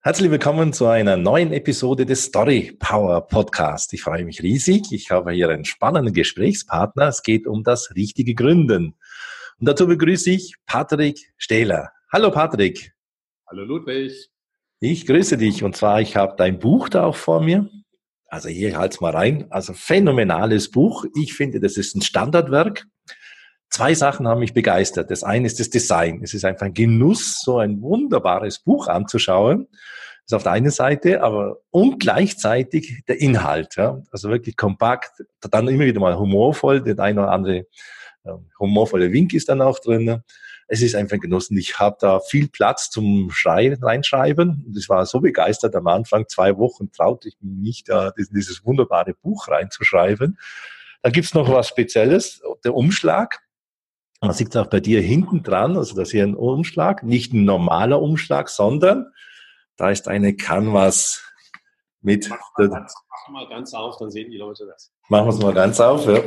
Herzlich willkommen zu einer neuen Episode des Story Power Podcast. Ich freue mich riesig. Ich habe hier einen spannenden Gesprächspartner. Es geht um das richtige Gründen. Und dazu begrüße ich Patrick Stähler. Hallo Patrick. Hallo Ludwig. Ich grüße dich. Und zwar, ich habe dein Buch da auch vor mir. Also hier, halt's mal rein. Also phänomenales Buch. Ich finde, das ist ein Standardwerk. Zwei Sachen haben mich begeistert. Das eine ist das Design. Es ist einfach ein Genuss, so ein wunderbares Buch anzuschauen. Das ist auf der einen Seite, und gleichzeitig der Inhalt. Ja. Also wirklich kompakt, dann immer wieder mal humorvoll. Der ein oder andere humorvolle Wink ist dann auch drin. Es ist einfach ein Genuss. Und ich habe da viel Platz zum reinschreiben. Und ich war so begeistert am Anfang, 2 Wochen traute ich mich nicht, dieses wunderbare Buch reinzuschreiben. Da gibt's noch was Spezielles, der Umschlag. Man sieht es auch bei dir hinten dran, also das hier ein Umschlag, nicht ein normaler Umschlag, sondern da ist eine Canvas mit. Mach mal ganz auf, dann sehen die Leute das. Machen wir es mal ganz auf, ja.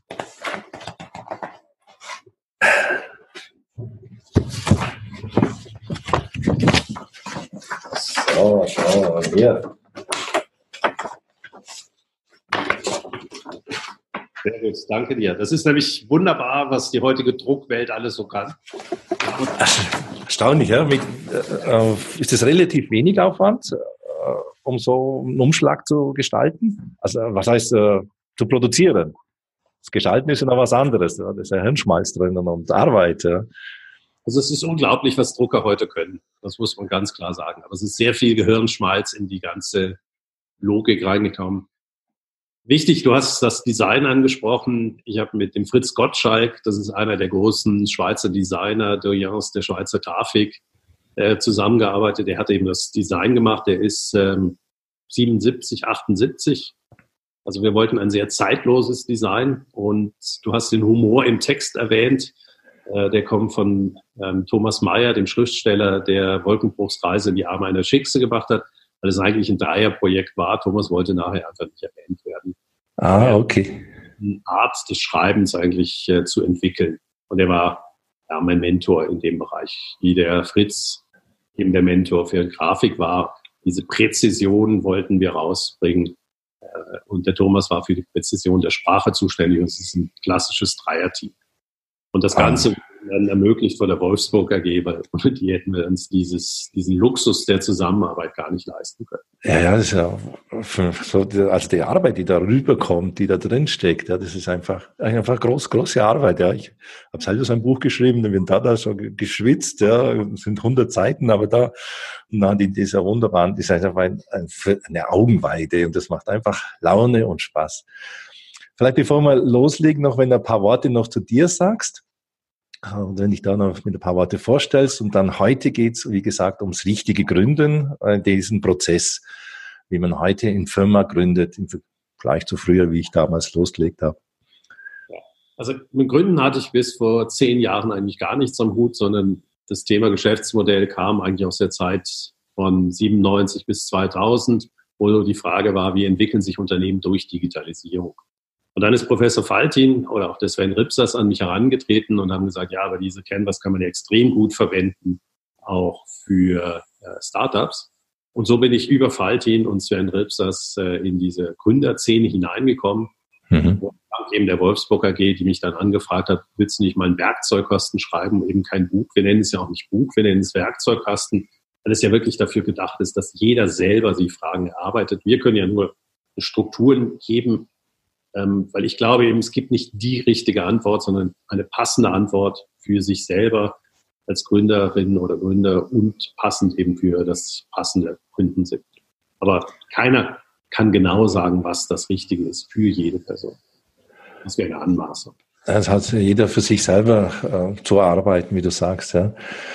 So, schauen wir mal hier. Sehr gut, danke dir. Das ist nämlich wunderbar, was die heutige Druckwelt alles so kann. Erstaunlich, ja. Ist das relativ wenig Aufwand, um so einen Umschlag zu gestalten? Also was heißt zu produzieren? Das Gestalten ist ja noch was anderes. Ja. Da ist ja Hirnschmalz drin und Arbeit. Ja. Also es ist unglaublich, was Drucker heute können. Das muss man ganz klar sagen. Aber es ist sehr viel Gehirnschmalz in die ganze Logik reingekommen. Wichtig, du hast das Design angesprochen. Ich habe mit dem Fritz Gottschalk, das ist einer der großen Schweizer Designer, Doyens der Schweizer Grafik, zusammengearbeitet. Der hat eben das Design gemacht. Der ist 77, 78. Also wir wollten ein sehr zeitloses Design. Und du hast den Humor im Text erwähnt. Der kommt von Thomas Mayer, dem Schriftsteller, der Wolkenbruchsreise in die Arme einer Schickse gemacht hat. Weil es eigentlich ein Dreierprojekt war. Thomas wollte nachher einfach nicht erwähnt werden. Okay. Eine Art des Schreibens eigentlich zu entwickeln. Und er war mein Mentor in dem Bereich. Wie der Fritz eben der Mentor für Grafik war. Diese Präzision wollten wir rausbringen. Und der Thomas war für die Präzision der Sprache zuständig. Und es ist ein klassisches Dreierteam. Und das Ganze dann ermöglicht von der Wolfsburg AG, weil ohne die hätten wir uns diesen Luxus der Zusammenarbeit gar nicht leisten können. Ja, das ist ja also die Arbeit, die da rüberkommt, die da drin steckt, ja, das ist einfach große Arbeit. Ja, ich habe selber so ein Buch geschrieben, da wird da so geschwitzt, ja, es sind 100 Seiten, aber da in dieser wunderbaren, das ist einfach eine Augenweide und das macht einfach Laune und Spaß. Vielleicht bevor wir loslegen, noch wenn du ein paar Worte noch zu dir sagst. Und wenn dich da noch mit ein paar Worte vorstellst. Und dann heute geht's, wie gesagt, ums richtige Gründen, diesen Prozess, wie man heute in Firma gründet, im Vergleich zu früher, wie ich damals losgelegt habe. Ja. Also mit Gründen hatte ich bis vor 10 Jahren eigentlich gar nichts am Hut, sondern das Thema Geschäftsmodell kam eigentlich aus der Zeit von 97 bis 2000, wo die Frage war, wie entwickeln sich Unternehmen durch Digitalisierung? Und dann ist Professor Faltin oder auch der Sven Ripsas an mich herangetreten und haben gesagt, ja, aber diese Canvas kann man ja extrem gut verwenden, auch für Startups. Und so bin ich über Faltin und Sven Ripsas in diese Gründerszene hineingekommen. Und dank eben der Wolfsburg AG, die mich dann angefragt hat, willst du nicht mal einen Werkzeugkasten schreiben, eben kein Buch. Wir nennen es ja auch nicht Buch, wir nennen es Werkzeugkasten, weil es ja wirklich dafür gedacht ist, dass jeder selber die Fragen erarbeitet. Wir können ja nur Strukturen geben, weil ich glaube eben, es gibt nicht die richtige Antwort, sondern eine passende Antwort für sich selber als Gründerin oder Gründer und passend eben für das passende Gründen sind. Aber keiner kann genau sagen, was das Richtige ist für jede Person. Das wäre eine Anmaßung. Das hat jeder für sich selber zu erarbeiten, wie du sagst. Ja.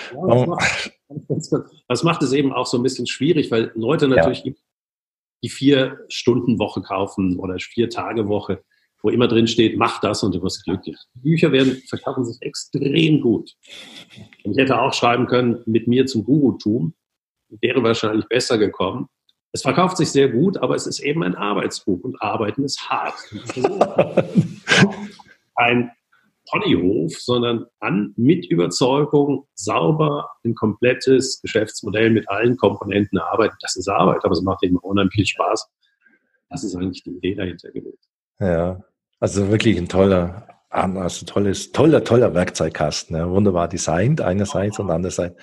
Das macht es eben auch so ein bisschen schwierig, weil Leute natürlich die 4-Stunden-Woche kaufen oder 4-Tage-Woche, wo immer drin steht, mach das und du wirst glücklich. Die Bücher verkaufen sich extrem gut. Und ich hätte auch schreiben können, mit mir zum Gurutum, wäre wahrscheinlich besser gekommen. Es verkauft sich sehr gut, aber es ist eben ein Arbeitsbuch und Arbeiten ist hart. Ponyhof, sondern mit Überzeugung sauber ein komplettes Geschäftsmodell mit allen Komponenten erarbeiten. Das ist Arbeit, aber es macht eben unheimlich viel Spaß. Das ist eigentlich die Idee dahinter gewesen. Ja, also wirklich ein toller Werkzeugkasten. Ja, wunderbar designt einerseits und andererseits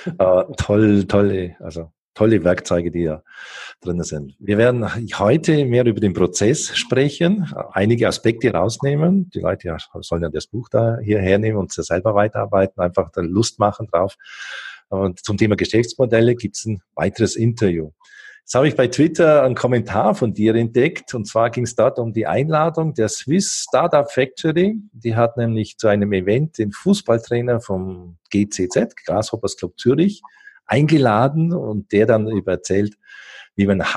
tolle Werkzeuge, die da drin sind. Wir werden heute mehr über den Prozess sprechen, einige Aspekte rausnehmen. Die Leute sollen ja das Buch da hier hernehmen und selber weiterarbeiten, einfach da Lust machen drauf. Und zum Thema Geschäftsmodelle gibt es ein weiteres Interview. Jetzt habe ich bei Twitter einen Kommentar von dir entdeckt, und zwar ging es dort um die Einladung der Swiss Startup Factory. Die hat nämlich zu einem Event den Fußballtrainer vom GCZ, Grasshoppers Club Zürich, eingeladen und der dann erzählt, wie man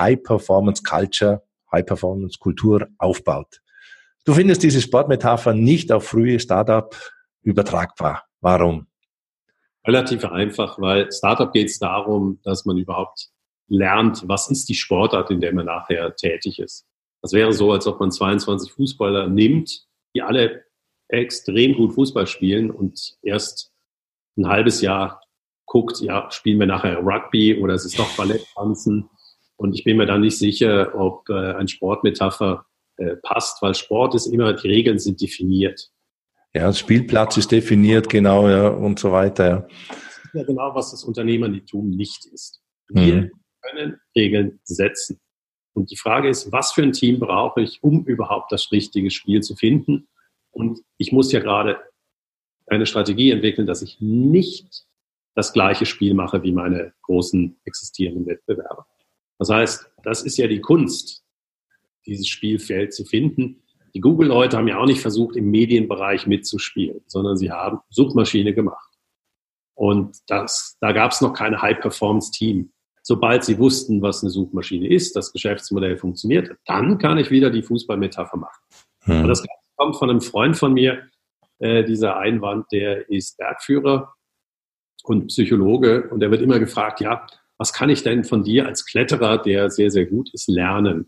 High-Performance-Kultur aufbaut. Du findest diese Sportmetapher nicht auf frühe Startup übertragbar. Warum? Relativ einfach, weil Startup geht es darum, dass man überhaupt lernt, was ist die Sportart, in der man nachher tätig ist. Das wäre so, als ob man 22 Fußballer nimmt, die alle extrem gut Fußball spielen und erst ein halbes Jahr guckt, ja, spielen wir nachher Rugby oder ist es doch Balletttanzen? Und ich bin mir dann nicht sicher, ob ein Sportmetapher passt, weil Sport ist immer, die Regeln sind definiert. Ja, das Spielplatz ist definiert, genau, ja, und so weiter. Ja. Das ist ja genau, was das Unternehmertum nicht ist. Wir können Regeln setzen. Und die Frage ist, was für ein Team brauche ich, um überhaupt das richtige Spiel zu finden? Und ich muss ja gerade eine Strategie entwickeln, dass ich nicht das gleiche Spiel mache wie meine großen existierenden Wettbewerber. Das heißt, das ist ja die Kunst, dieses Spielfeld zu finden. Die Google-Leute haben ja auch nicht versucht, im Medienbereich mitzuspielen, sondern sie haben Suchmaschine gemacht. Und da gab es noch keine High-Performance-Team. Sobald sie wussten, was eine Suchmaschine ist, das Geschäftsmodell funktioniert, dann kann ich wieder die Fußballmetapher machen. Und das kommt von einem Freund von mir, dieser Einwand, der ist Bergführer und Psychologe, und der wird immer gefragt, ja, was kann ich denn von dir als Kletterer, der sehr, sehr gut ist, lernen?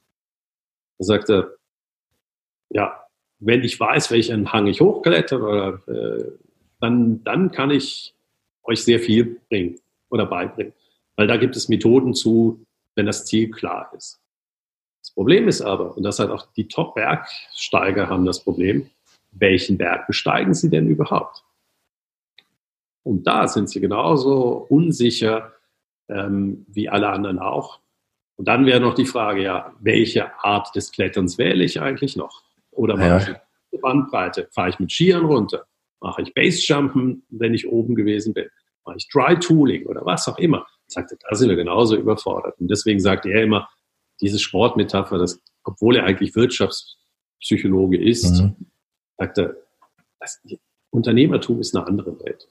Da sagt er, ja, wenn ich weiß, welchen Hang ich hochklettere, dann kann ich euch sehr viel bringen oder beibringen. Weil da gibt es Methoden zu, wenn das Ziel klar ist. Das Problem ist aber, und das hat auch die Top-Bergsteiger haben das Problem, welchen Berg besteigen sie denn überhaupt? Und da sind sie genauso unsicher wie alle anderen auch. Und dann wäre noch die Frage, ja, welche Art des Kletterns wähle ich eigentlich noch? Oder mache ich eine Bandbreite? Fahre ich mit Skiern runter? Mache ich Basejumpen, wenn ich oben gewesen bin? Mache ich Dry Tooling oder was auch immer? Sagte, da sind wir genauso überfordert. Und deswegen sagt er immer, diese Sportmetapher, obwohl er eigentlich Wirtschaftspsychologe ist, sagt er, das Unternehmertum ist eine andere Welt.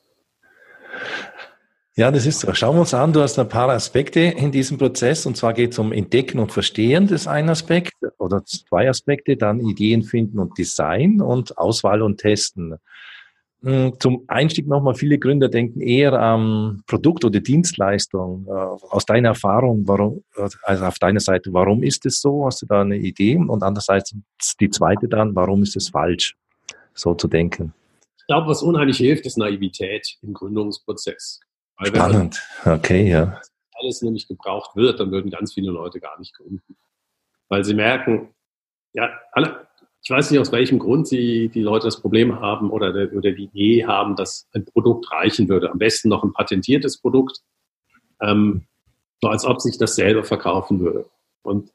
Ja, das ist so. Schauen wir uns an, du hast ein paar Aspekte in diesem Prozess, und zwar geht es um Entdecken und Verstehen, das ist ein Aspekt, oder zwei Aspekte, dann Ideen finden und Design und Auswahl und Testen. Zum Einstieg nochmal, viele Gründer denken eher am Produkt oder Dienstleistung. Aus deiner Erfahrung, also auf deiner Seite, warum ist es so? Hast du da eine Idee? Und andererseits die zweite dann, warum ist es falsch, so zu denken? Ich glaube, was unheimlich hilft, ist Naivität im Gründungsprozess. Weil spannend, okay, ja. Wenn alles nämlich gebraucht wird, dann würden ganz viele Leute gar nicht gründen. Weil sie merken, ja, ich weiß nicht, aus welchem Grund die Leute das Problem haben oder die Idee haben, dass ein Produkt reichen würde. Am besten noch ein patentiertes Produkt, so als ob sich das selber verkaufen würde. Und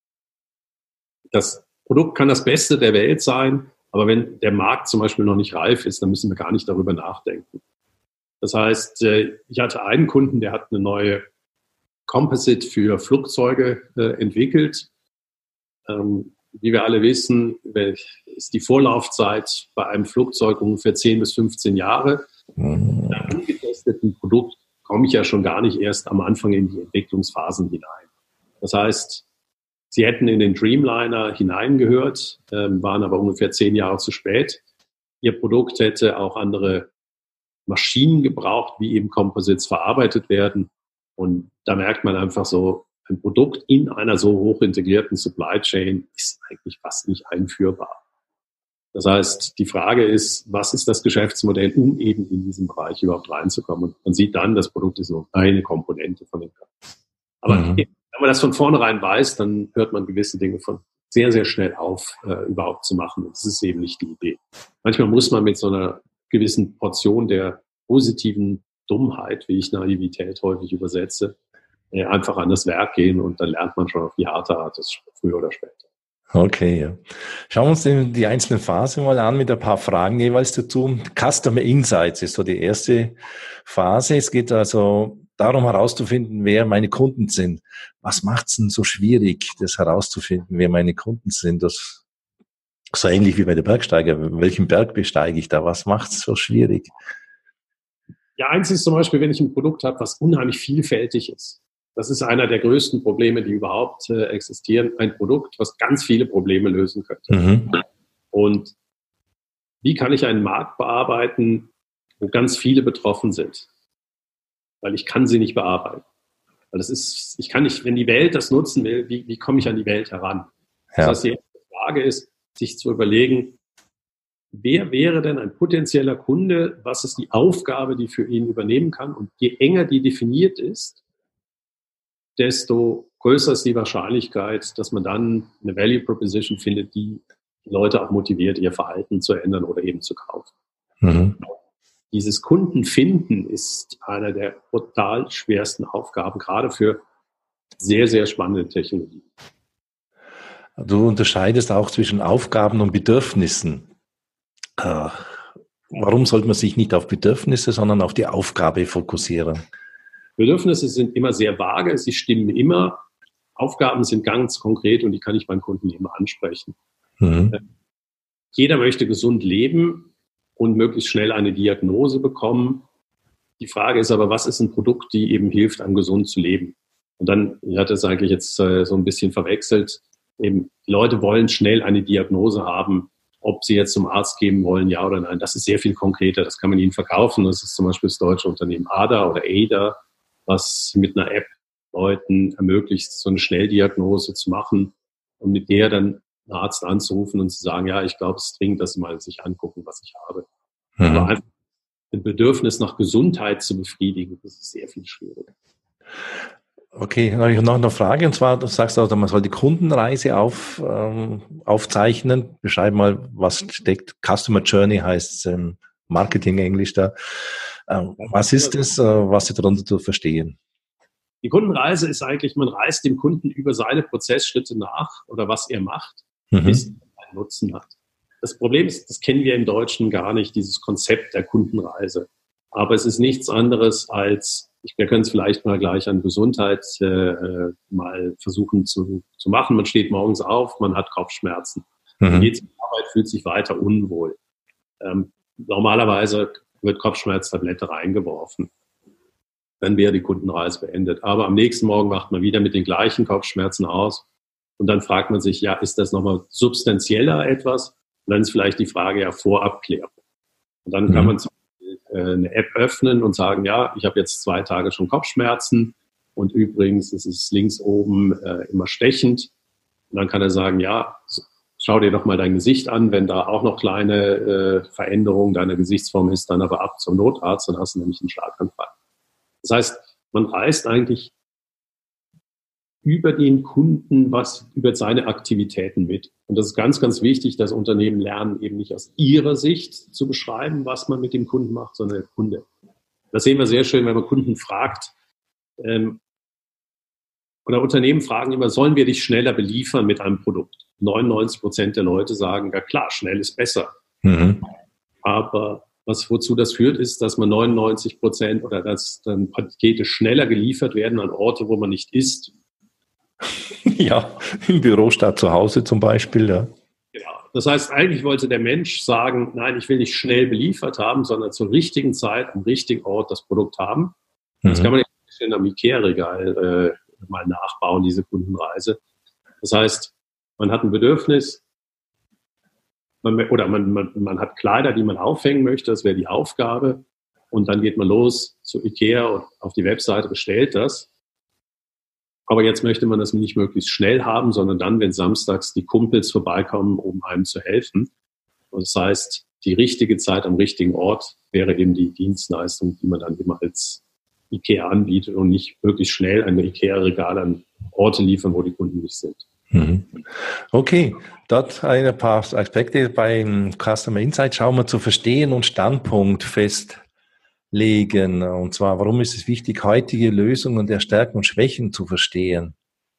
das Produkt kann das Beste der Welt sein, aber wenn der Markt zum Beispiel noch nicht reif ist, dann müssen wir gar nicht darüber nachdenken. Das heißt, ich hatte einen Kunden, der hat eine neue Composite für Flugzeuge entwickelt. Wie wir alle wissen, ist die Vorlaufzeit bei einem Flugzeug ungefähr 10 bis 15 Jahre. Mit einem ungetesteten Produkt komme ich ja schon gar nicht erst am Anfang in die Entwicklungsphasen hinein. Das heißt, sie hätten in den Dreamliner hineingehört, waren aber ungefähr 10 Jahre zu spät. Ihr Produkt hätte auch andere Maschinen gebraucht, wie eben Composites verarbeitet werden. Und da merkt man einfach so, ein Produkt in einer so hoch integrierten Supply Chain ist eigentlich fast nicht einführbar. Das heißt, die Frage ist, was ist das Geschäftsmodell, um eben in diesen Bereich überhaupt reinzukommen? Und man sieht dann, das Produkt ist nur eine Komponente von dem Ganzen. Aber wenn man das von vornherein weiß, dann hört man gewisse Dinge von sehr, sehr schnell auf, überhaupt zu machen. Und das ist eben nicht die Idee. Manchmal muss man mit so einer gewissen Portion der positiven Dummheit, wie ich Naivität häufig übersetze, einfach an das Werk gehen und dann lernt man schon auf die harte Art, das früher oder später. Okay, ja. Schauen wir uns die einzelnen Phasen mal an mit ein paar Fragen jeweils dazu. Customer Insights ist so die erste Phase. Es geht also darum herauszufinden, wer meine Kunden sind. Was macht es denn so schwierig, das herauszufinden, wer meine Kunden sind? Das so ähnlich wie bei der Bergsteiger. Welchen Berg besteige ich da? Was macht es so schwierig? Ja, eins ist zum Beispiel, wenn ich ein Produkt habe, was unheimlich vielfältig ist. Das ist einer der größten Probleme, die überhaupt existieren. Ein Produkt, was ganz viele Probleme lösen könnte. Und wie kann ich einen Markt bearbeiten, wo ganz viele betroffen sind? Weil ich kann sie nicht bearbeiten. Weil ich kann nicht, wenn die Welt das nutzen will, wie komme ich an die Welt heran? Das heißt, die erste Frage ist, sich zu überlegen, wer wäre denn ein potenzieller Kunde? Was ist die Aufgabe, die für ihn übernehmen kann? Und je enger die definiert ist, desto größer ist die Wahrscheinlichkeit, dass man dann eine Value Proposition findet, die Leute auch motiviert, ihr Verhalten zu ändern oder eben zu kaufen. Dieses Kundenfinden ist einer der brutal schwersten Aufgaben, gerade für sehr, sehr spannende Technologien. Du unterscheidest auch zwischen Aufgaben und Bedürfnissen. Warum sollte man sich nicht auf Bedürfnisse, sondern auf die Aufgabe fokussieren? Bedürfnisse sind immer sehr vage, sie stimmen immer. Aufgaben sind ganz konkret und die kann ich beim Kunden immer ansprechen. Jeder möchte gesund leben und möglichst schnell eine Diagnose bekommen. Die Frage ist aber, was ist ein Produkt, die eben hilft, an gesund zu leben? Und dann, ich hatte es eigentlich jetzt so ein bisschen verwechselt, eben, die Leute wollen schnell eine Diagnose haben, ob sie jetzt zum Arzt gehen wollen, ja oder nein. Das ist sehr viel konkreter, das kann man ihnen verkaufen. Das ist zum Beispiel das deutsche Unternehmen ADA oder ADA, was mit einer App Leuten ermöglicht, so eine Schnelldiagnose zu machen und mit der dann einen Arzt anzurufen und zu sagen, ja, ich glaube, es ist dringend, dass Sie mal sich angucken, was ich habe. Aber einfach ein Bedürfnis nach Gesundheit zu befriedigen, das ist sehr viel schwieriger. Okay, dann habe ich noch eine Frage, und zwar, du sagst auch, man soll die Kundenreise aufzeichnen. Beschreib mal, was steckt. Customer Journey heißt Marketing-Englisch da. Was ist das, was Sie darunter zu verstehen? Die Kundenreise ist eigentlich, man reist dem Kunden über seine Prozessschritte nach oder was er macht, bis er einen Nutzen hat. Das Problem ist, das kennen wir im Deutschen gar nicht, dieses Konzept der Kundenreise. Aber es ist nichts anderes als, wir können es vielleicht mal gleich an Gesundheit mal versuchen zu machen. Man steht morgens auf, man hat Kopfschmerzen. Man geht zur Arbeit, fühlt sich weiter unwohl. Normalerweise wird Kopfschmerztablette reingeworfen. Dann wäre die Kundenreise beendet. Aber am nächsten Morgen wacht man wieder mit den gleichen Kopfschmerzen aus. Und dann fragt man sich, ja, ist das nochmal substanzieller etwas? Und dann ist vielleicht die Frage ja Vorabklärung. Und dann kann man eine App öffnen und sagen, ja, ich habe jetzt 2 Tage schon Kopfschmerzen und übrigens ist es links oben immer stechend. Und dann kann er sagen, ja, schau dir doch mal dein Gesicht an. Wenn da auch noch kleine Veränderung deiner Gesichtsform ist, dann aber ab zum Notarzt, dann hast du nämlich einen Schlaganfall. Das heißt, man reist eigentlich über den Kunden über seine Aktivitäten mit. Und das ist ganz, ganz wichtig, dass Unternehmen lernen, eben nicht aus ihrer Sicht zu beschreiben, was man mit dem Kunden macht, sondern der Kunde. Das sehen wir sehr schön, wenn man Kunden fragt. Oder Unternehmen fragen immer, sollen wir dich schneller beliefern mit einem Produkt? 99% der Leute sagen, ja klar, schnell ist besser. Aber wozu das führt, ist, dass man 99% oder dass dann Pakete schneller geliefert werden an Orte, wo man nicht ist. Ja, im Büro statt zu Hause zum Beispiel, ja. Genau. Das heißt, eigentlich wollte der Mensch sagen, nein, ich will nicht schnell beliefert haben, sondern zur richtigen Zeit am richtigen Ort das Produkt haben. Das kann man in einem Ikea-Regal mal nachbauen, diese Kundenreise. Das heißt, man hat ein Bedürfnis, man hat Kleider, die man aufhängen möchte, das wäre die Aufgabe. Und dann geht man los zu Ikea und auf die Webseite bestellt das. Aber jetzt möchte man das nicht möglichst schnell haben, sondern dann, wenn samstags die Kumpels vorbeikommen, um einem zu helfen. Und das heißt, die richtige Zeit am richtigen Ort wäre eben die Dienstleistung, die man dann immer als IKEA anbietet und nicht wirklich schnell ein IKEA-Regal an Orte liefern, wo die Kunden nicht sind. Okay, dort ein paar Aspekte beim Customer Insight schauen wir zu verstehen und Standpunkt festlegen. Und zwar, warum ist es wichtig, heutige Lösungen der Stärken und Schwächen zu verstehen?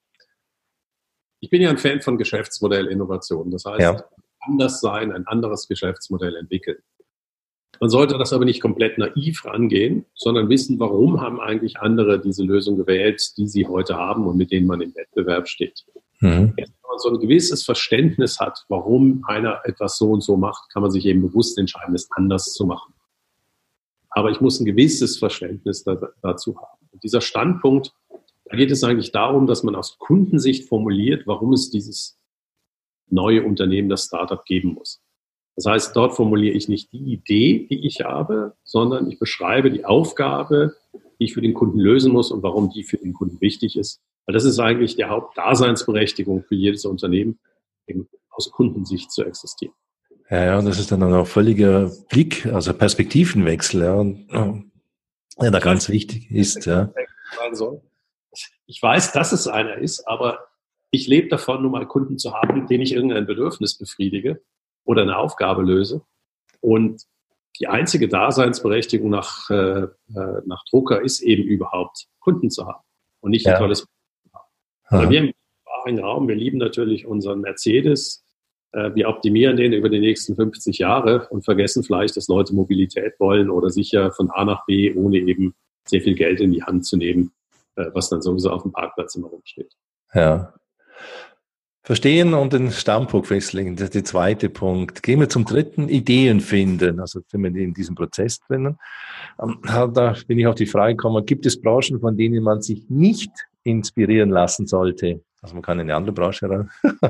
Ich bin ja ein Fan von Geschäftsmodellinnovation. Das heißt, anders sein, ein anderes Geschäftsmodell entwickeln. Man sollte das aber nicht komplett naiv rangehen, sondern wissen, warum haben eigentlich andere diese Lösung gewählt, die sie heute haben und mit denen man im Wettbewerb steht. Wenn man so ein gewisses Verständnis hat, warum einer etwas so und so macht, kann man sich eben bewusst entscheiden, es anders zu machen. Aber ich muss ein gewisses Verständnis dazu haben. Und dieser Standpunkt, da geht es eigentlich darum, dass man aus Kundensicht formuliert, warum es dieses neue Unternehmen, das Startup, geben muss. Das heißt, dort formuliere ich nicht die Idee, die ich habe, sondern ich beschreibe die Aufgabe, die ich für den Kunden lösen muss und warum die für den Kunden wichtig ist. Weil das ist eigentlich die Hauptdaseinsberechtigung für jedes Unternehmen, eben aus Kundensicht zu existieren. Ja, das ist dann auch völliger Blick, also Perspektivenwechsel, der da ganz wichtig ist. Ja. Ich weiß, dass es einer ist, aber ich lebe davon, nur mal Kunden zu haben, denen ich irgendein Bedürfnis befriedige oder eine Aufgabe löse. Und die einzige Daseinsberechtigung nach Drucker ist eben überhaupt, Kunden zu haben und nicht ein tolles Produkt zu haben. Also wir im wahren Raum, wir lieben natürlich unseren Mercedes. Wir optimieren den über die nächsten 50 Jahre und vergessen vielleicht, dass Leute Mobilität wollen oder sicher von A nach B, ohne eben sehr viel Geld in die Hand zu nehmen, was dann sowieso auf dem Parkplatz immer rumsteht. Ja. Verstehen und den Standpunkt festlegen, das ist der zweite Punkt. Gehen wir zum dritten, Ideen finden. Also sind wir in diesem Prozess drinnen. Da bin ich auf die Frage gekommen, gibt es Branchen, von denen man sich nicht inspirieren lassen sollte? Also man kann in eine andere Branche ran.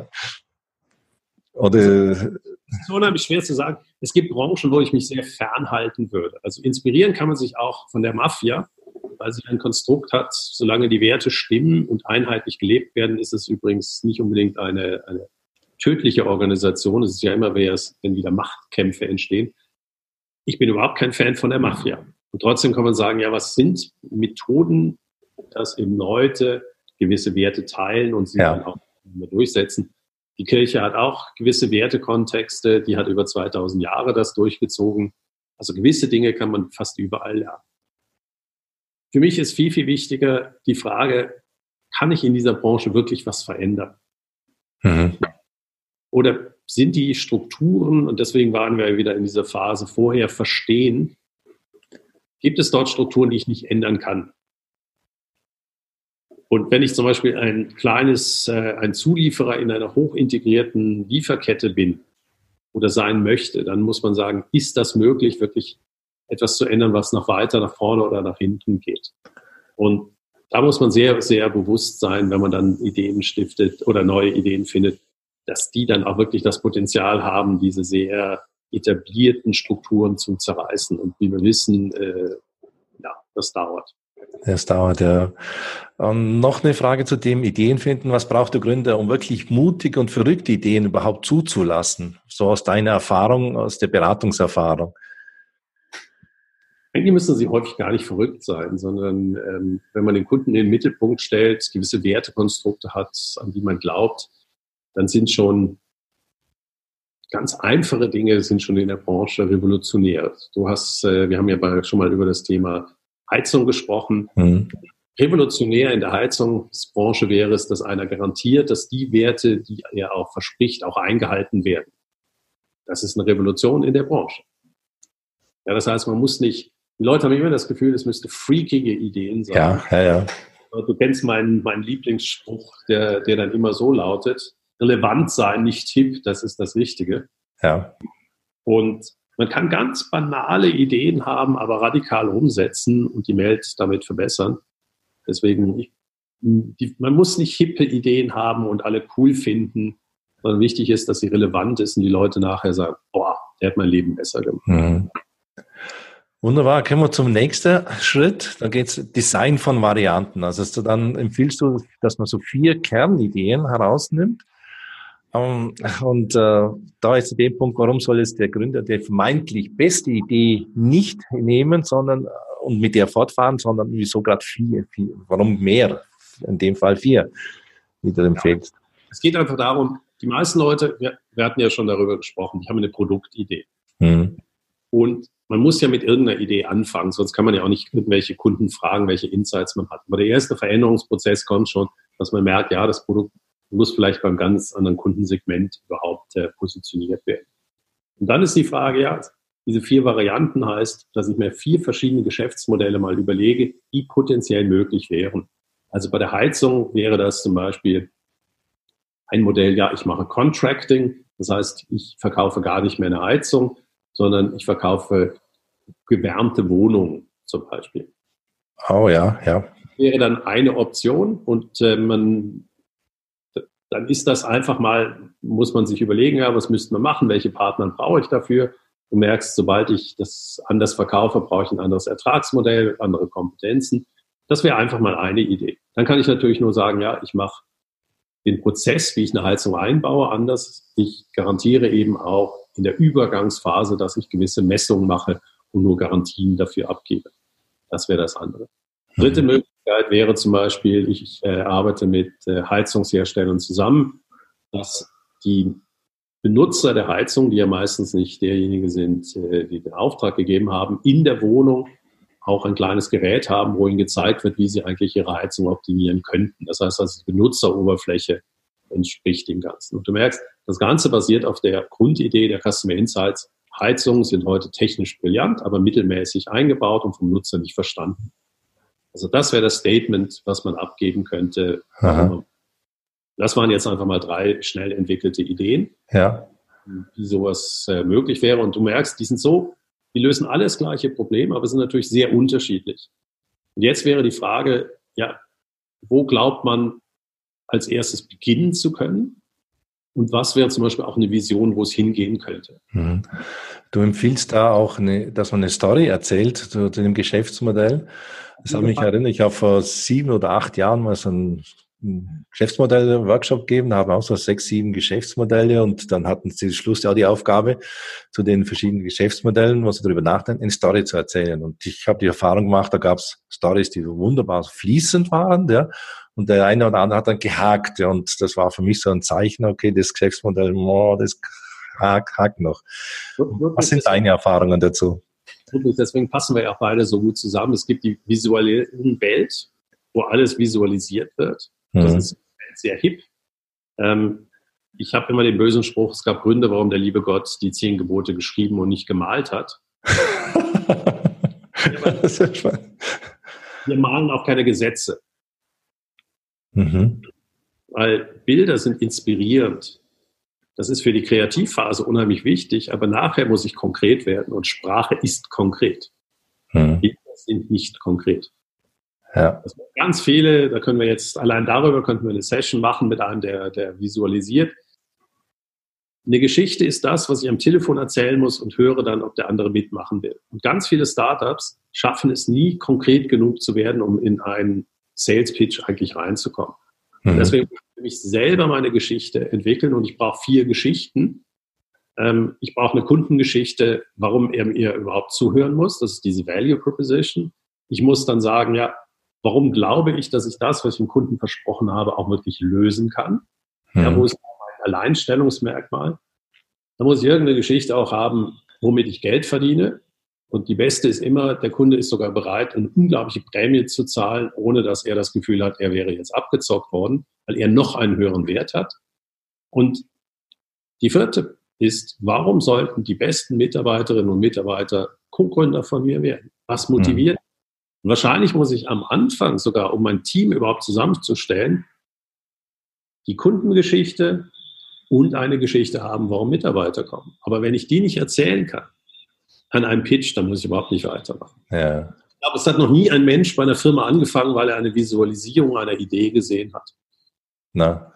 Oder das ist unheimlich schwer zu sagen. Es gibt Branchen, wo ich mich sehr fernhalten würde. Also inspirieren kann man sich auch von der Mafia, weil sie ein Konstrukt hat, solange die Werte stimmen und einheitlich gelebt werden, ist es übrigens nicht unbedingt eine tödliche Organisation. Es ist ja immer, wenn wieder Machtkämpfe entstehen. Ich bin überhaupt kein Fan von der Mafia. Und trotzdem kann man sagen, ja, was sind Methoden, dass eben Leute gewisse Werte teilen und sie dann auch durchsetzen. Die Kirche hat auch gewisse Wertekontexte, die hat über 2000 Jahre das durchgezogen. Also gewisse Dinge kann man fast überall lernen. Für mich ist viel, viel wichtiger die Frage, kann ich in dieser Branche wirklich was verändern? Oder sind die Strukturen, und deswegen waren wir wieder in dieser Phase vorher, verstehen, gibt es dort Strukturen, die ich nicht ändern kann? Und wenn ich zum Beispiel ein Zulieferer in einer hochintegrierten Lieferkette bin oder sein möchte, dann muss man sagen, ist das möglich, wirklich etwas zu ändern, was noch weiter nach vorne oder nach hinten geht? Und da muss man sehr, sehr bewusst sein, wenn man dann Ideen stiftet oder neue Ideen findet, dass die dann auch wirklich das Potenzial haben, diese sehr etablierten Strukturen zu zerreißen. Und wie wir wissen, das dauert. Es dauert, ja. Noch eine Frage zu dem Ideen finden. Was braucht der Gründer, um wirklich mutige und verrückte Ideen überhaupt zuzulassen? So aus deiner Erfahrung, aus der Beratungserfahrung. Eigentlich müssen sie häufig gar nicht verrückt sein, sondern wenn man den Kunden in den Mittelpunkt stellt, gewisse Wertekonstrukte hat, an die man glaubt, dann sind schon ganz einfache Dinge sind schon in der Branche revolutionär. Wir haben ja schon mal über das Thema Heizung gesprochen. Revolutionär in der Heizungsbranche wäre es, dass einer garantiert, dass die Werte, die er auch verspricht, auch eingehalten werden. Das ist eine Revolution in der Branche. Ja, das heißt, man muss nicht, die Leute haben immer das Gefühl, es müsste freakige Ideen sein. Ja. Du kennst meinen Lieblingsspruch, der dann immer so lautet, relevant sein, nicht hip, das ist das Wichtige. Ja. Und man kann ganz banale Ideen haben, aber radikal umsetzen und die Welt damit verbessern. Deswegen, man muss nicht hippe Ideen haben und alle cool finden, sondern wichtig ist, dass sie relevant ist und die Leute nachher sagen, boah, der hat mein Leben besser gemacht. Wunderbar, kommen wir zum nächsten Schritt. Da geht es Design von Varianten. Also dann empfiehlst du, dass man so 4 Kernideen herausnimmt Da ist der Punkt, warum soll es der Gründer die vermeintlich beste Idee nicht nehmen, sondern und mit der fortfahren, sondern wieso gerade vier, warum mehr? In dem Fall 4, wie du empfehlst. Ja, es geht einfach darum, die meisten Leute, wir hatten ja schon darüber gesprochen, die haben eine Produktidee. Und man muss ja mit irgendeiner Idee anfangen, sonst kann man ja auch nicht irgendwelche Kunden fragen, welche Insights man hat. Aber der erste Veränderungsprozess kommt schon, dass man merkt, ja, das Produkt muss vielleicht beim ganz anderen Kundensegment überhaupt positioniert werden. Und dann ist die Frage, ja, diese 4 Varianten heißt, dass ich mir 4 verschiedene Geschäftsmodelle mal überlege, die potenziell möglich wären. Also bei der Heizung wäre das zum Beispiel ein Modell, ja, ich mache Contracting, das heißt, ich verkaufe gar nicht mehr eine Heizung, sondern ich verkaufe gewärmte Wohnungen zum Beispiel. Oh ja, ja. Das wäre dann eine Option und dann ist das einfach mal, muss man sich überlegen, ja, was müsste man machen, welche Partner brauche ich dafür? Du merkst, sobald ich das anders verkaufe, brauche ich ein anderes Ertragsmodell, andere Kompetenzen. Das wäre einfach mal eine Idee. Dann kann ich natürlich nur sagen, ja, ich mache den Prozess, wie ich eine Heizung einbaue, anders. Ich garantiere eben auch in der Übergangsphase, dass ich gewisse Messungen mache und nur Garantien dafür abgebe. Das wäre das andere. Dritte Möglichkeit wäre zum Beispiel, ich arbeite mit Heizungsherstellern zusammen, dass die Benutzer der Heizung, die ja meistens nicht derjenige sind, die den Auftrag gegeben haben, in der Wohnung auch ein kleines Gerät haben, wo ihnen gezeigt wird, wie sie eigentlich ihre Heizung optimieren könnten. Das heißt, die Benutzeroberfläche entspricht dem Ganzen. Und du merkst, das Ganze basiert auf der Grundidee der Customer Insights. Heizungen sind heute technisch brillant, aber mittelmäßig eingebaut und vom Nutzer nicht verstanden. Also das wäre das Statement, was man abgeben könnte. Aha. Das waren jetzt einfach mal 3 schnell entwickelte Ideen, ja, wie sowas möglich wäre. Und du merkst, die lösen alle das gleiche Problem, aber sind natürlich sehr unterschiedlich. Und jetzt wäre die Frage, ja, wo glaubt man als erstes beginnen zu können? Und was wäre zum Beispiel auch eine Vision, wo es hingehen könnte? Du empfiehlst da auch, dass man eine Story erzählt zu dem Geschäftsmodell. Das hat mich erinnert, ich habe vor 7 oder 8 Jahren mal so ein Geschäftsmodell-Workshop gegeben, da haben auch so 6, 7 Geschäftsmodelle und dann hatten sie zum Schluss ja die Aufgabe, zu den verschiedenen Geschäftsmodellen, wo sie darüber nachdenken, eine Story zu erzählen. Und ich habe die Erfahrung gemacht, da gab es Stories, die so wunderbar fließend waren, ja, und der eine oder andere hat dann gehakt, ja, und das war für mich so ein Zeichen, okay, das Geschäftsmodell, das hakt noch. Was sind deine Erfahrungen dazu? Deswegen passen wir ja auch beide so gut zusammen. Es gibt die visuelle Welt, wo alles visualisiert wird. Das ist sehr hip. Ich habe immer den bösen Spruch, es gab Gründe, warum der liebe Gott die 10 Gebote geschrieben und nicht gemalt hat. Das ist ja spannend. Wir malen auch keine Gesetze. Weil Bilder sind inspirierend. Das ist für die Kreativphase unheimlich wichtig, aber nachher muss ich konkret werden und Sprache ist konkret. Bilder sind nicht konkret. Ja. Das sind ganz viele, da können wir jetzt, allein darüber könnten wir eine Session machen mit einem, der visualisiert. Eine Geschichte ist das, was ich am Telefon erzählen muss und höre dann, ob der andere mitmachen will. Und ganz viele Startups schaffen es nie, konkret genug zu werden, um in einen Sales Pitch eigentlich reinzukommen. Deswegen muss ich mich selber meine Geschichte entwickeln und ich brauche 4 Geschichten. Ich brauche eine Kundengeschichte, warum er mir überhaupt zuhören muss. Das ist diese Value Proposition. Ich muss dann sagen, ja, warum glaube ich, dass ich das, was ich dem Kunden versprochen habe, auch wirklich lösen kann? Ja, wo ist mein Alleinstellungsmerkmal? Da muss ich irgendeine Geschichte auch haben, womit ich Geld verdiene. Und die beste ist immer, der Kunde ist sogar bereit, eine unglaubliche Prämie zu zahlen, ohne dass er das Gefühl hat, er wäre jetzt abgezockt worden, weil er noch einen höheren Wert hat. Und die 4. ist, warum sollten die besten Mitarbeiterinnen und Mitarbeiter Co-Gründer von mir werden? Was motiviert? Und wahrscheinlich muss ich am Anfang sogar, um mein Team überhaupt zusammenzustellen, die Kundengeschichte und eine Geschichte haben, warum Mitarbeiter kommen. Aber wenn ich die nicht erzählen kann, an einem Pitch, dann muss ich überhaupt nicht weitermachen. Ja. Ich glaube, es hat noch nie ein Mensch bei einer Firma angefangen, weil er eine Visualisierung einer Idee gesehen hat. Na.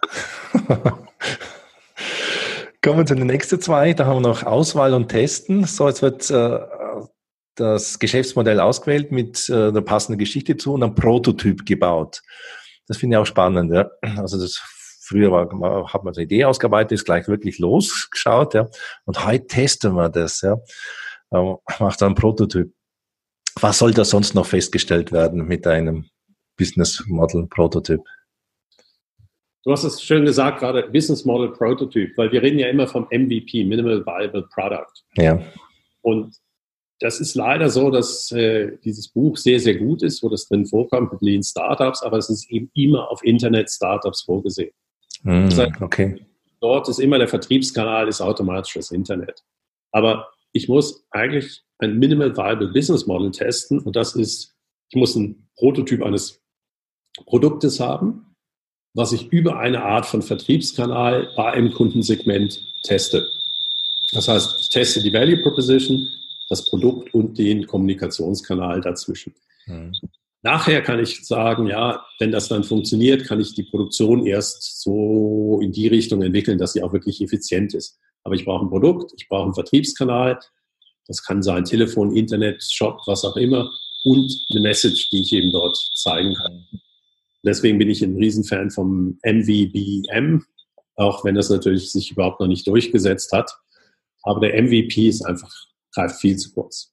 Kommen wir zu den nächsten 2. Da haben wir noch Auswahl und Testen. So, jetzt wird das Geschäftsmodell ausgewählt mit der passenden Geschichte zu und ein Prototyp gebaut. Das finde ich auch spannend. Ja? Also das Früher hat man so eine Idee ausgearbeitet, ist gleich wirklich losgeschaut, ja. Und heute testen wir das, ja. Macht einen Prototyp. Was soll da sonst noch festgestellt werden mit einem Business Model Prototyp? Du hast es schön gesagt, gerade Business Model Prototyp, weil wir reden ja immer vom MVP, Minimal Viable Product. Ja. Und das ist leider so, dass dieses Buch sehr, sehr gut ist, wo das drin vorkommt mit Lean Startups, aber es ist eben immer auf Internet-Startups vorgesehen. Das heißt, okay. Dort ist immer der Vertriebskanal, ist automatisch das Internet. Aber ich muss eigentlich ein Minimal Viable Business Model testen und das ist, ich muss einen Prototyp eines Produktes haben, was ich über eine Art von Vertriebskanal bei einem Kundensegment teste. Das heißt, ich teste die Value Proposition, das Produkt und den Kommunikationskanal dazwischen. Nachher kann ich sagen, ja, wenn das dann funktioniert, kann ich die Produktion erst so in die Richtung entwickeln, dass sie auch wirklich effizient ist. Aber ich brauche ein Produkt, ich brauche einen Vertriebskanal, das kann sein Telefon, Internet, Shop, was auch immer, und eine Message, die ich eben dort zeigen kann. Deswegen bin ich ein Riesenfan vom MVBM, auch wenn das natürlich sich überhaupt noch nicht durchgesetzt hat. Aber der MVP ist einfach, greift viel zu kurz.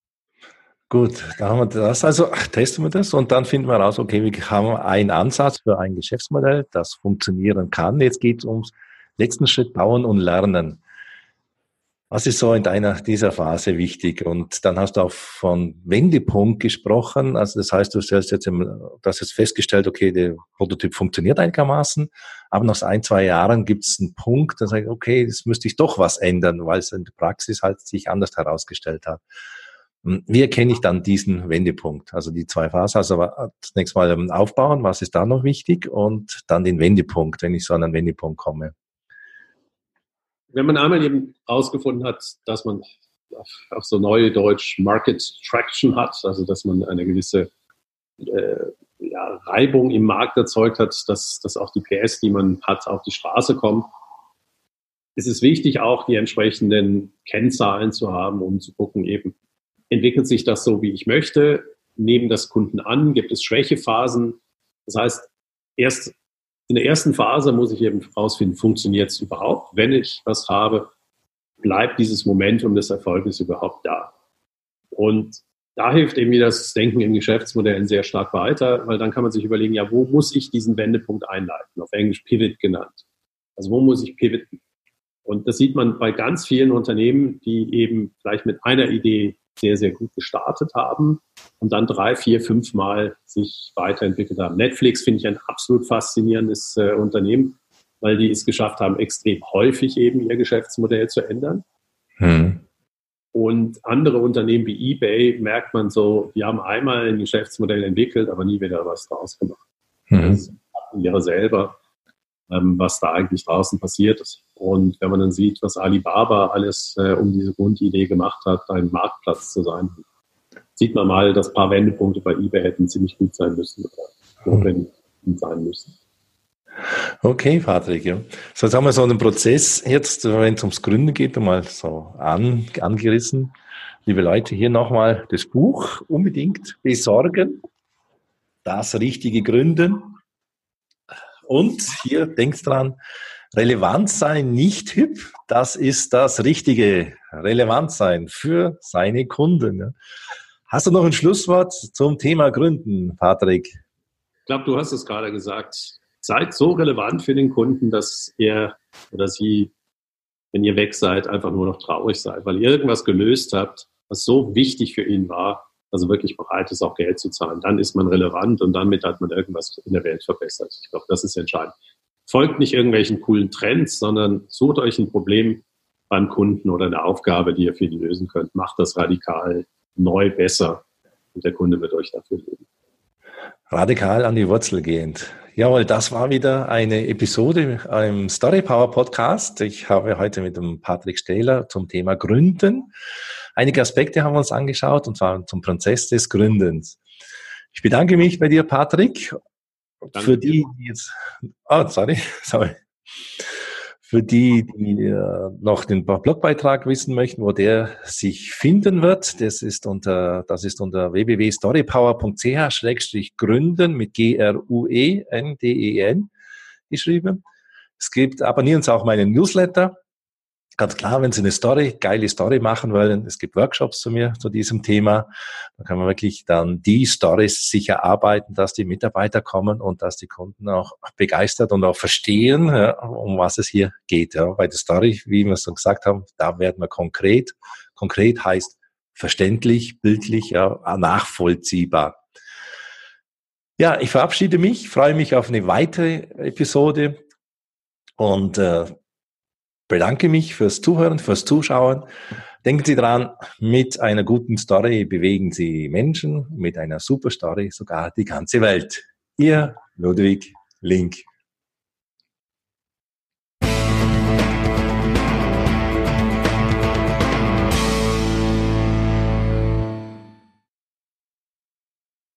Gut, da haben wir das. Also testen wir das und dann finden wir raus, okay, wir haben einen Ansatz für ein Geschäftsmodell, das funktionieren kann. Jetzt geht es ums letzten Schritt, bauen und lernen. Was ist so in dieser Phase wichtig? Und dann hast du auch von Wendepunkt gesprochen. Also das heißt, du hast jetzt festgestellt, okay, der Prototyp funktioniert einigermaßen, aber nach 1-2 Jahren gibt es einen Punkt, da sage ich, okay, das müsste ich doch was ändern, weil es in der Praxis halt sich anders herausgestellt hat. Wie erkenne ich dann diesen Wendepunkt? Also die 2 Phasen, also aber zunächst mal aufbauen, was ist da noch wichtig? Und dann den Wendepunkt, wenn ich so an einen Wendepunkt komme. Wenn man einmal eben herausgefunden hat, dass man auf so neue Deutsch Market Traction hat, also dass man eine gewisse Reibung im Markt erzeugt hat, dass auch die PS, die man hat, auf die Straße kommen, ist es wichtig, auch die entsprechenden Kennzahlen zu haben, um zu gucken, eben, entwickelt sich das so, wie ich möchte? Nehmen das Kunden an? Gibt es Schwächephasen? Das heißt, erst in der ersten Phase muss ich eben herausfinden, funktioniert es überhaupt? Wenn ich was habe, bleibt dieses Momentum des Erfolges überhaupt da? Und da hilft eben wieder das Denken in Geschäftsmodellen sehr stark weiter, weil dann kann man sich überlegen, ja, wo muss ich diesen Wendepunkt einleiten? Auf Englisch Pivot genannt. Also wo muss ich pivoten? Und das sieht man bei ganz vielen Unternehmen, die eben vielleicht mit einer Idee sehr, sehr gut gestartet haben und dann 3, 4, 5 Mal sich weiterentwickelt haben. Netflix finde ich ein absolut faszinierendes Unternehmen, weil die es geschafft haben, extrem häufig eben ihr Geschäftsmodell zu ändern. Und andere Unternehmen wie eBay merkt man so, die haben einmal ein Geschäftsmodell entwickelt, aber nie wieder was draus gemacht. Das hatten wir selber, was da eigentlich draußen passiert ist. Und wenn man dann sieht, was Alibaba alles um diese Grundidee gemacht hat, ein Marktplatz zu sein, sieht man mal, dass ein paar Wendepunkte bei eBay hätten ziemlich gut sein müssen oder notwendig sein müssen. Okay, Patrick. Ja. So, jetzt haben wir so einen Prozess jetzt, wenn es ums Gründen geht, mal so angerissen. Liebe Leute, hier nochmal das Buch unbedingt besorgen. Das richtige Gründen. Und hier, denkt dran, relevant sein, nicht hip, das ist das Richtige. Relevant sein für seine Kunden. Ja. Hast du noch ein Schlusswort zum Thema Gründen, Patrick? Ich glaube, du hast es gerade gesagt. Seid so relevant für den Kunden, dass er oder sie, wenn ihr weg seid, einfach nur noch traurig seid, weil ihr irgendwas gelöst habt, was so wichtig für ihn war, also wirklich bereit ist, auch Geld zu zahlen. Dann ist man relevant und damit hat man irgendwas in der Welt verbessert. Ich glaube, das ist entscheidend. Folgt nicht irgendwelchen coolen Trends, sondern sucht euch ein Problem beim Kunden oder eine Aufgabe, die ihr für ihn lösen könnt. Macht das radikal, neu, besser und der Kunde wird euch dafür lieben. Radikal an die Wurzel gehend. Jawohl, das war wieder eine Episode im Story Power Podcast. Ich habe heute mit dem Patrick Stähler zum Thema Gründen einige Aspekte haben wir uns angeschaut, und zwar zum Prozess des Gründens. Ich bedanke mich bei dir, Patrick. Danke für die jetzt, sorry. Für die noch den Blogbeitrag wissen möchten, wo der sich finden wird, das ist unter www.storypower.ch/gründen mit GRUENDEN geschrieben. Abonnieren Sie auch meinen Newsletter. Ganz klar, wenn Sie eine geile Story machen wollen, es gibt Workshops zu mir zu diesem Thema. Da kann man wirklich dann die Stories sicher erarbeiten, dass die Mitarbeiter kommen und dass die Kunden auch begeistert und auch verstehen, ja, um was es hier geht. Ja. Bei der Story, wie wir es schon gesagt haben, da werden wir konkret. Konkret heißt verständlich, bildlich, ja, nachvollziehbar. Ja, ich verabschiede mich, freue mich auf eine weitere Episode und bedanke mich fürs Zuhören, fürs Zuschauen. Denken Sie dran, mit einer guten Story bewegen Sie Menschen, mit einer super Story sogar die ganze Welt. Ihr Ludwig Link.